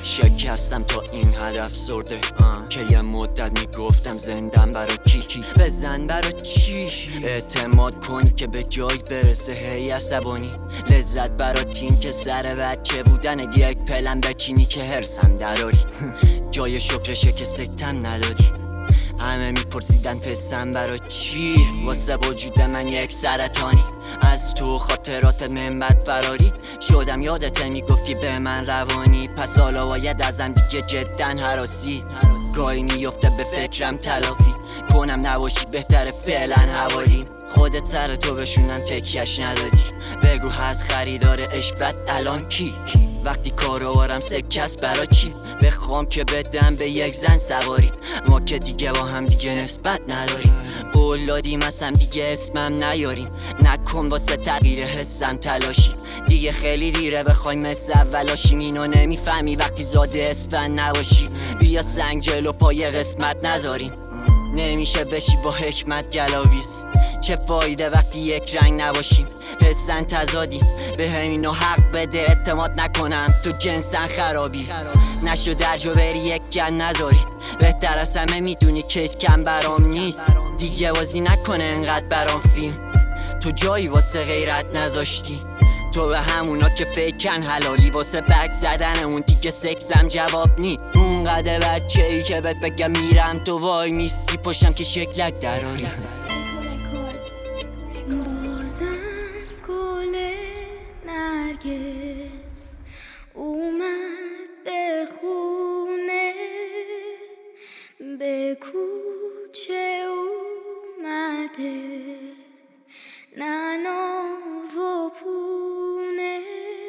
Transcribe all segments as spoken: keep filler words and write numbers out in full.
شکستم تا این هدف سرده که یه مدت میگفتم زندم برا کی بزن برا چی اعتماد کنی که به جای برسه هی عصبانی لذت برا تیم که سر بچه بودن یک پلن بچینی که هرسم دراری جای شکرشه که سکتم ندادی همه میپرسیدن پسم برا چی واسه وجود من یک سرطانی از تو خاطرات من بد فراری شدم یادت میگفتی به من روانی پس حالا باید ازم دیگه جدا هراسی گاهی میفته به فکرم تلافی کنم نباشی بهتره فعلا حوالیم خودت سر تو بشونن تکیش ندادی بگو هست خریدار عشقت الان کی وقتی کاروارم سکست برا چی بخوام که بدم به یک زن سواری ما که دیگه با هم دیگه نسبت نداریم قول دادیم از هم دیگه اسمم نیاریم نکن واسه تغییر حسم تلاشی دیگه خیلی دیره بخوایم مثل اولاشیم اینو نمیفهمی وقتی زاده اسفن نباشی بیا سنگ جلو پای قسمت نذاریم نمیشه بشی با حکمت گلاویز چه فایده وقتی یک رنگ نباشیم حسن تضادیم به همینو حق بده اعتماد نکنم تو جنسن خرابی نشو درجا بری یک گن نذاری بهتر از همه میدونی کیس کم برام نیست دیگه بازی نکنه انقدر برام فیلم تو جایی واسه غیرت نذاشتی تو به همونا که فکرن حلالی واسه بک زدن اون دیگه سکسم جواب نی اونقدر بچه ای که بهت بگم میرم تو وای میسی پشتم که شکلک دراری بازم گل نرگس اومد به خونه به کوچه اومده ننا و پونه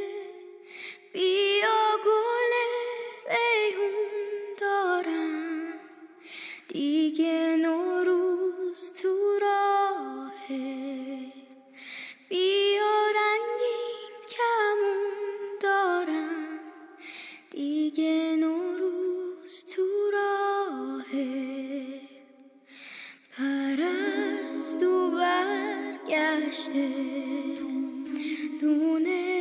بیا گل ریحون دارم دیگه نوروز تو راهه بیا رنگین کمون دارم دیگه نوروز تو راهه پرستو برگشته لونه